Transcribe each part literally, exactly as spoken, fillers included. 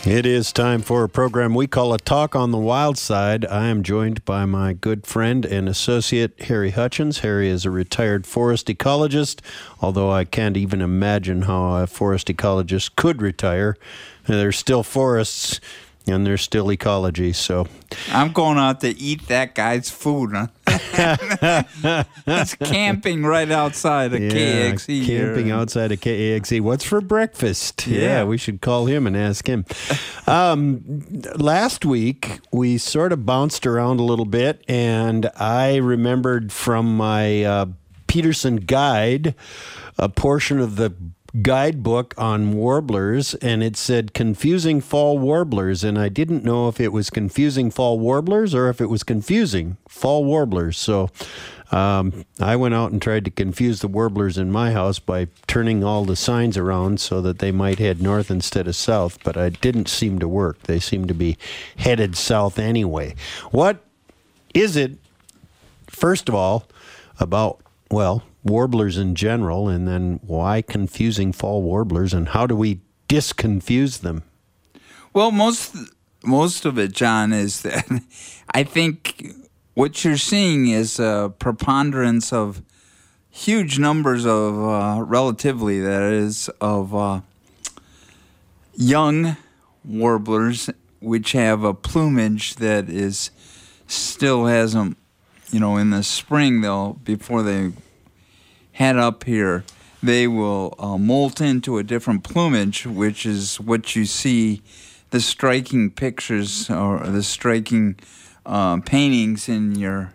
It is time for a program we call A Talk on the Wild Side. I am joined by my good friend and associate, Harry Hutchins. Harry is a retired forest ecologist, although I can't even imagine how a forest ecologist could retire. There's still forests, and there's still ecology, so... I'm going out to eat that guy's food. Huh? He's camping right outside of yeah, K X E. Camping here. outside of K A X E. What's for breakfast? Yeah. yeah, we should call him and ask him. Um, last week, we sort of bounced around a little bit, and I remembered from my uh, Peterson guide a portion of the guidebook on warblers, and it said confusing fall warblers, and I didn't know if it was confusing fall warblers or if it was confusing fall warblers. So um, I went out and tried to confuse the warblers in my house by turning all the signs around so that they might head north instead of south, but it didn't seem to work. They seem to be headed south anyway. What is it, first of all, about, well, warblers in general, and then why confusing fall warblers, and how do we disconfuse them? Well, most most of it, John, is that I think what you're seeing is a preponderance of huge numbers of, uh, relatively, that is, of uh, young warblers which have a plumage that is still hasn't, you know, in the spring, they'll, before they head up here, they will uh, molt into a different plumage, which is what you see, the striking pictures or the striking uh, paintings in your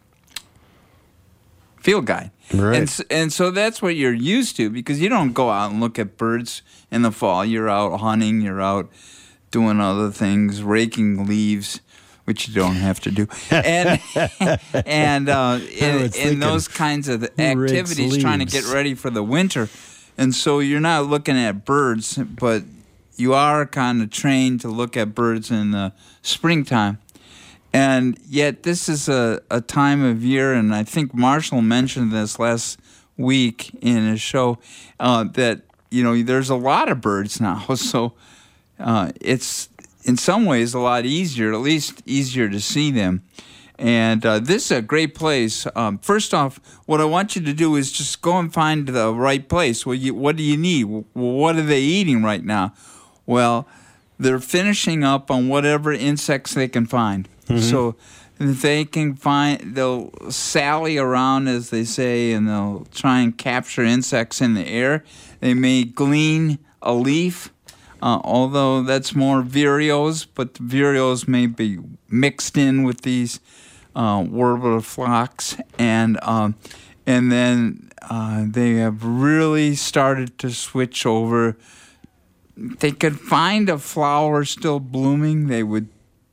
field guide. Right. And, and so that's what you're used to, because you don't go out and look at birds in the fall. You're out hunting, you're out doing other things, raking leaves, which you don't have to do, and and uh, in, in those kinds of activities, trying to get ready for the winter, and so you're not looking at birds, but you are kind of trained to look at birds in the springtime, and yet this is a, a time of year, and I think Marshall mentioned this last week in his show, uh, that you know there's a lot of birds now, so uh, it's. in some ways a lot easier, at least easier to see them. And uh, this is a great place. Um, first off, what I want you to do is just go and find the right place. Well, you, what do you need? Well, what are they eating right now? Well, they're finishing up on whatever insects they can find. Mm-hmm. So they can find, they'll sally around, as they say, and they'll try and capture insects in the air. They may glean a leaf, Uh, although that's more vireos, but the vireos may be mixed in with these uh, warbler flocks, and um, and then uh, they have really started to switch over. They could find a flower still blooming, they would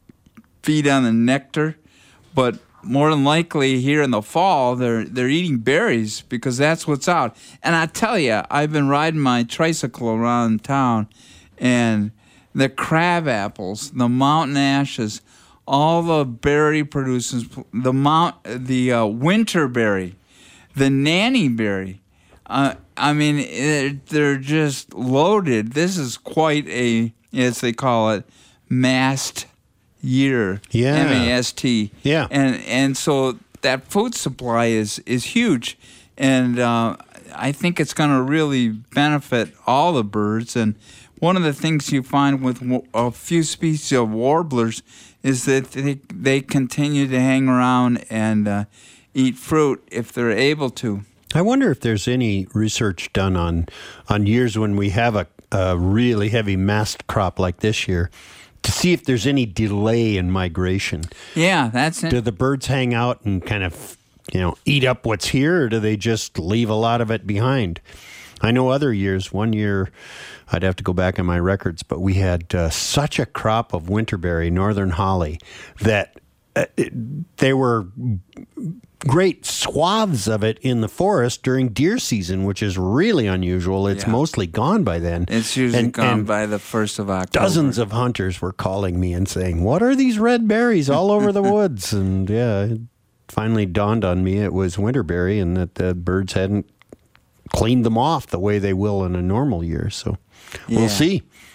feed on the nectar, but more than likely here in the fall, they're they're eating berries because that's what's out. And I tell you, I've been riding my tricycle around town, and the crab apples, the mountain ashes, all the berry producers, the mount, the uh, winter berry, the nanny berry. Uh, I mean, it, they're just loaded. This is quite a, as they call it, mast year. Yeah. M A S T. Yeah. And and so that food supply is is huge, and uh, I think it's going to really benefit all the birds. And one of the things you find with a few species of warblers is that they, they continue to hang around and uh, eat fruit if they're able to. I wonder if there's any research done on on years when we have a, a really heavy mast crop like this year, to see if there's any delay in migration. Yeah, that's it. Do the birds hang out and kind of, you know, eat up what's here, or do they just leave a lot of it behind? I know other years, one year, I'd have to go back in my records, but we had uh, such a crop of winterberry, northern holly, that uh, it, they were great swaths of it in the forest during deer season, which is really unusual. It's Yeah. mostly gone by then. It's usually And- gone and by the first of October. Dozens of hunters were calling me and saying, "What are these red berries all over the woods?" And yeah, it finally dawned on me it was winterberry, and that the birds hadn't cleaned them off the way they will in a normal year. So Yeah. we'll see.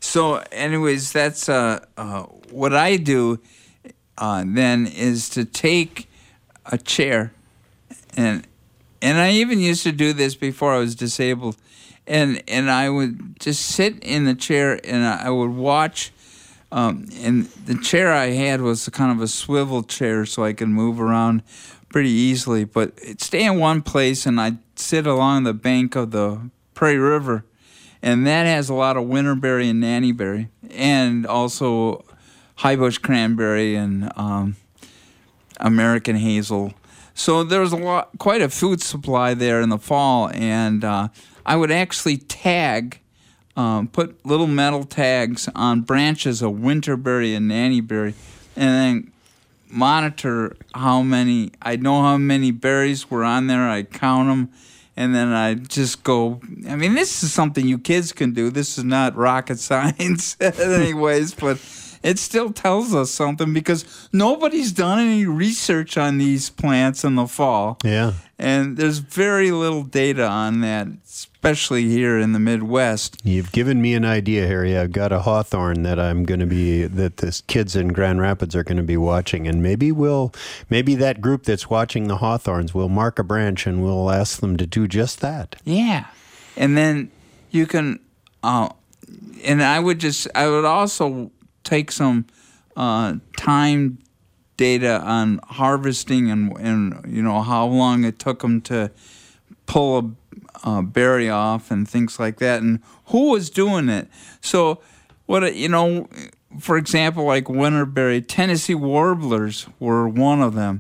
So, anyways, that's uh, uh, what I do. Uh, then is to take a chair, and and I even used to do this before I was disabled, and and I would just sit in the chair and I would watch. Um, and the chair I had was kind of a swivel chair, so I could move around pretty easily. But it'd stay in one place, and I'd sit along the bank of the Prairie River, and that has a lot of winterberry and nannyberry, and also high bush cranberry and um, American hazel. So there was a lot, quite a food supply there in the fall, and uh, I would actually tag. Um, put little metal tags on branches of winterberry and nannyberry, and then monitor how many. I'd know how many berries were on there. I'd count them, and then I'd just go. I mean, this is something you kids can do. This is not rocket science, anyways, but it still tells us something because nobody's done any research on these plants in the fall. Yeah. And there's very little data on that, especially here in the Midwest. You've given me an idea, Harry. I've got a hawthorn that I'm going to be, that the kids in Grand Rapids are going to be watching. And maybe we'll, maybe that group that's watching the hawthorns will mark a branch and we'll ask them to do just that. Yeah. And then you can, uh, and I would just, I would also take some uh, time data on harvesting and, and, you know, how long it took them to pull a uh, berry off and things like that, and who was doing it. So, what you know, for example, like winterberry, Tennessee warblers were one of them.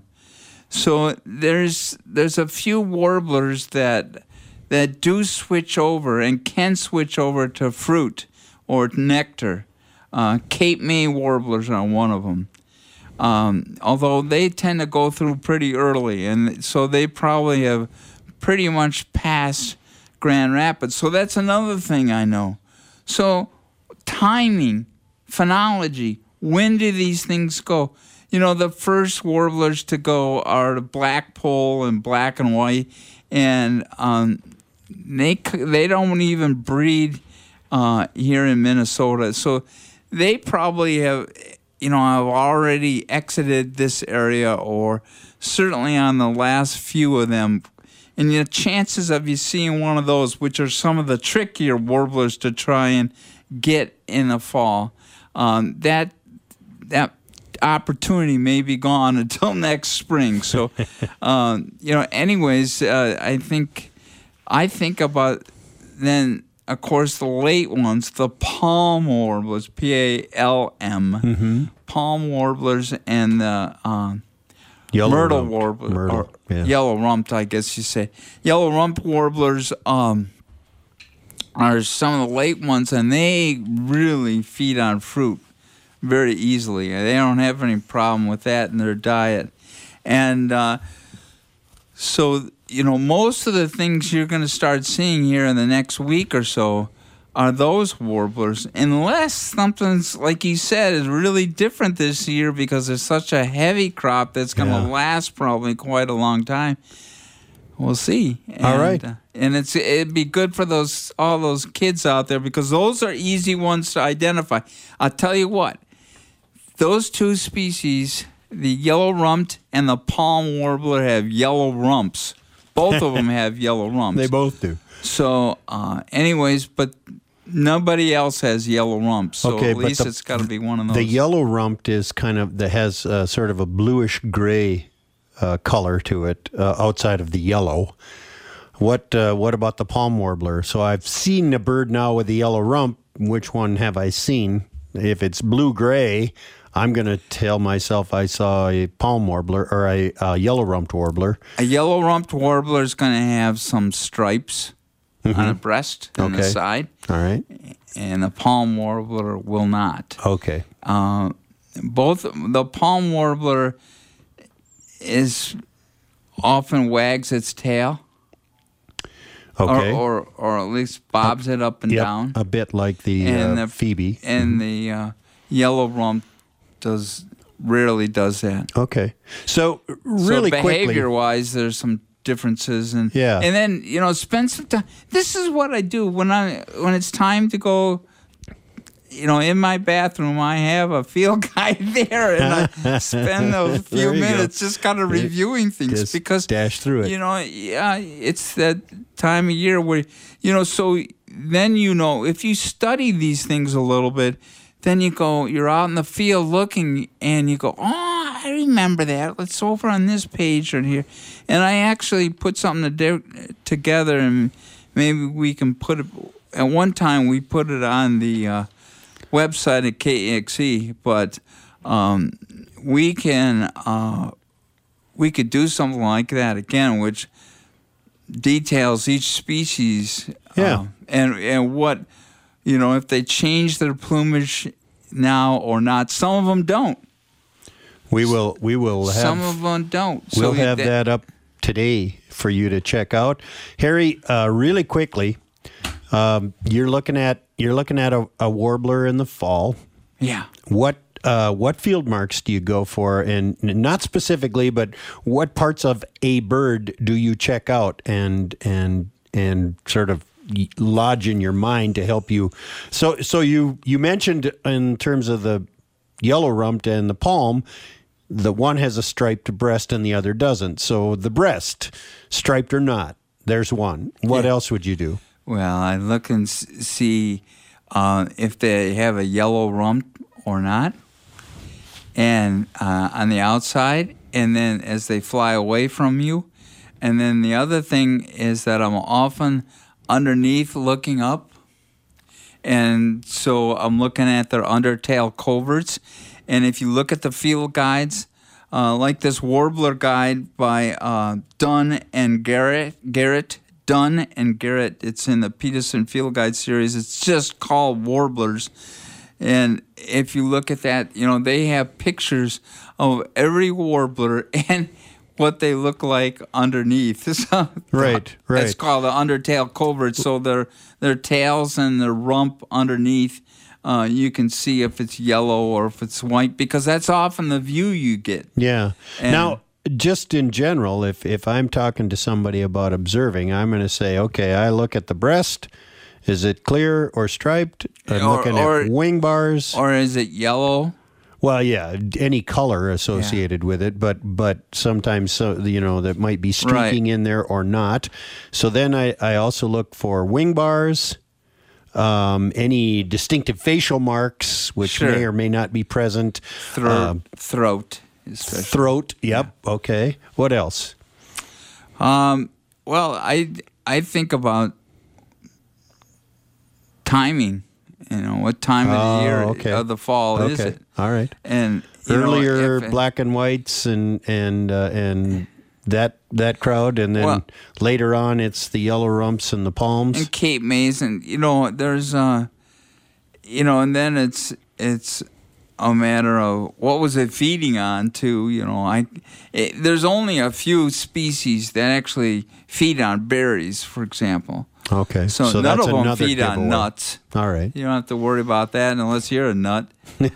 So there's there's a few warblers that that do switch over and can switch over to fruit or nectar. Uh, Cape May warblers are one of them. Um, although they tend to go through pretty early, and so they probably have pretty much past Grand Rapids. So that's another thing I know. So timing, phenology, when do these things go? You know, the first warblers to go are the blackpoll and black and white, and um, they they don't even breed uh, here in Minnesota. So they probably have, you know, I've already exited this area, or certainly on the last few of them. And the chances of you seeing one of those, which are some of the trickier warblers to try and get in the fall, um, that that opportunity may be gone until next spring. So, um, you know, anyways, uh, I think I think about then. Of course, the late ones, the palm warblers, P A L M, mm-hmm. palm warblers, and the uh, yellow myrtle rump. warbler, Myrtle, or yeah. yellow rump, I guess you say. Yellow rump warblers um, are some of the late ones, and they really feed on fruit very easily. They don't have any problem with that in their diet. And uh, so... You know, most of the things you're going to start seeing here in the next week or so are those warblers, unless something's, like you said, is really different this year because there's such a heavy crop that's going to yeah. last probably quite a long time. We'll see. And, all right. Uh, and it's it'd be good for those all those kids out there because those are easy ones to identify. I'll tell you what, those two species, the yellow rumped and the palm warbler, have yellow rumps. Both of them have yellow rumps. They both do. So, uh, anyways, but nobody else has yellow rumps. So okay, at least the, it's got to be one of those. The yellow rumped is kind of, that has uh, sort of a bluish gray uh, color to it uh, outside of the yellow. What uh, what about the palm warbler? So I've seen a bird now with a yellow rump. Which one have I seen? If it's blue-gray, I'm going to tell myself I saw a palm warbler or a, a yellow-rumped warbler. A yellow-rumped warbler is going to have some stripes mm-hmm. on the breast and okay. the side. All right. And the palm warbler will not. Okay. Uh, both the palm warbler is often wags its tail. Okay. Or, or, or at least bobs uh, it up and yep, down. A bit like the, and uh, the Phoebe. And mm-hmm. the uh, yellow rump does rarely does that. Okay. So really so quickly, behavior-wise, there's some differences, and yeah. and then you know, spend some time. This is what I do when I when it's time to go you know, in my bathroom, I have a field guide there, and I spend those few minutes go. just kind of reviewing things just because dash through it. You know, yeah, it's that time of year where, you know, so then you know if you study these things a little bit, then you go, you're out in the field looking, and you go, oh, I remember that. It's over on this page right here, and I actually put something to do, together, and maybe we can put it. At one time, we put it on the uh, website at K E X E, but um, we can uh, we could do something like that again, which details each species. Yeah, uh, and and what you know if they change their plumage now or not. Some of them don't. We will we will have some of them don't. We'll so have that, that up today for you to check out, Harry. Uh, really quickly. Um, you're looking at you're looking at a, a warbler in the fall. Yeah. What uh, what field marks do you go for, and not specifically, but what parts of a bird do you check out and and and sort of lodge in your mind to help you? So so you you mentioned in terms of the yellow rumped and the palm, the one has a striped breast and the other doesn't. So the breast, striped or not, there's one. What yeah. else would you do? Well, I look and see uh, if they have a yellow rump or not, and uh, on the outside, and then as they fly away from you. And then the other thing is that I'm often underneath looking up, and so I'm looking at their undertail coverts. And if you look at the field guides, uh, like this warbler guide by uh, Dunn and Garrett, Garrett, Dunn and Garrett, it's in the Peterson Field Guide series. It's just called Warblers. And if you look at that, you know, they have pictures of every warbler and what they look like underneath. So right, right. It's called the undertail covert. So their their tails and their rump underneath, uh, you can see if it's yellow or if it's white, because that's often the view you get. Yeah. And now, just in general, if, if I'm talking to somebody about observing, I'm going to say, okay, I look at the breast. Is it clear or striped? I'm or, looking or, at wing bars. Or is it yellow? Well, yeah, any color associated yeah. with it, but but sometimes, so, you know, that might be streaking right. in there or not. So then I, I also look for wing bars, um, any distinctive facial marks, which sure. may or may not be present. Throat. Um, throat. Especially. Throat, yep, yeah. Okay. What else? Um, well, I, I think about timing. You know, what time of oh, the year okay. of the fall okay. is it? All right. And earlier know, black and whites and and uh, and that that crowd, and then well, later on it's the yellow rumps and the palms and Cape Mays, and you know, there's uh, you know, and then it's it's a matter of what was it feeding on too. You know, I it, there's only a few species that actually feed on berries, for example. Okay, so, so none that's of them another feed giveaway. on nuts. All right, you don't have to worry about that unless you're a nut.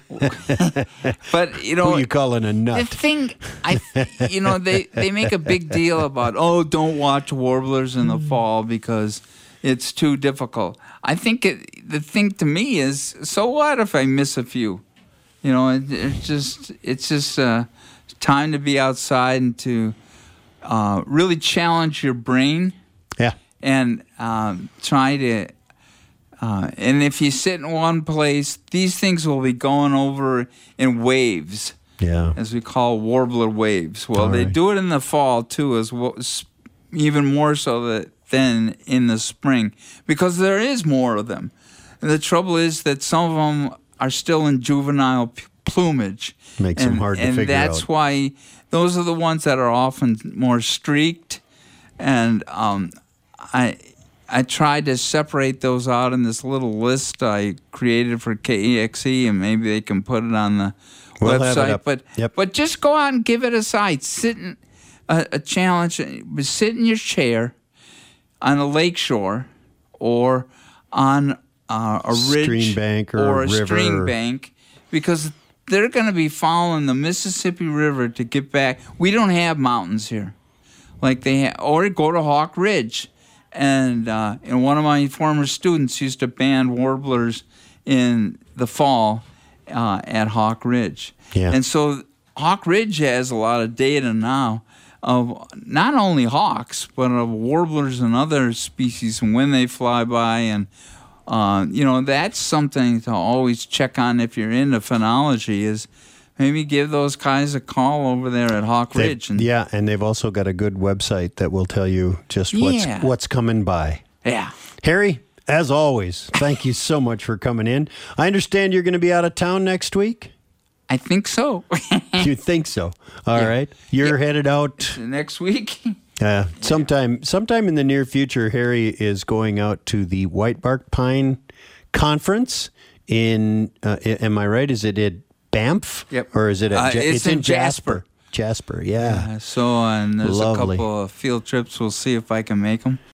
But you know, who you calling a nut? The thing, I, you know, they they make a big deal about, oh, don't watch warblers in the fall because it's too difficult. I think it, the thing to me is, so what if I miss a few? You know, it, it's just it's just uh, time to be outside and to uh, really challenge your brain. Yeah. And um, try to, uh, and if you sit in one place, these things will be going over in waves, yeah, as we call warbler waves. Well, All they right. do it in the fall too, as well, even more so that, than in the spring, because there is more of them. And the trouble is that some of them are still in juvenile p- plumage. Makes and, them hard to and figure out. And that's why those are the ones that are often more streaked, and um, I I tried to separate those out in this little list I created for K E X E, and maybe they can put it on the we'll have it website. up. But yep. but just go out and give it a sight. Sit in a, a challenge. Sit in your chair on a lake shore or on uh, a ridge stream bank or, or a river. stream bank, because they're going to be following the Mississippi River to get back. We don't have mountains here, like they ha- or go to Hawk Ridge. And uh, and one of my former students used to band warblers in the fall uh, at Hawk Ridge. Yeah. And so Hawk Ridge has a lot of data now of not only hawks, but of warblers and other species and when they fly by. And, uh, you know, that's something to always check on if you're into phenology is maybe give those guys a call over there at Hawk They- Ridge. And, yeah, and they've also got a good website that will tell you just what's Yeah. what's coming by. yeah. Harry, as always, thank you so much for coming in. I understand you're going to be out of town next week. I think so. You think so? All Yeah. right, you're headed out Next week. uh, sometime. Sometime in the near future, Harry is going out to the White Bark Pine Conference in. Uh, i- am I right? Is it at Banff? Yep. Or is it? At Uh, Ja- it's in Jasper. Jasper. Yeah. Uh, so, and there's Lovely. a couple of field trips. We'll see if I can make them.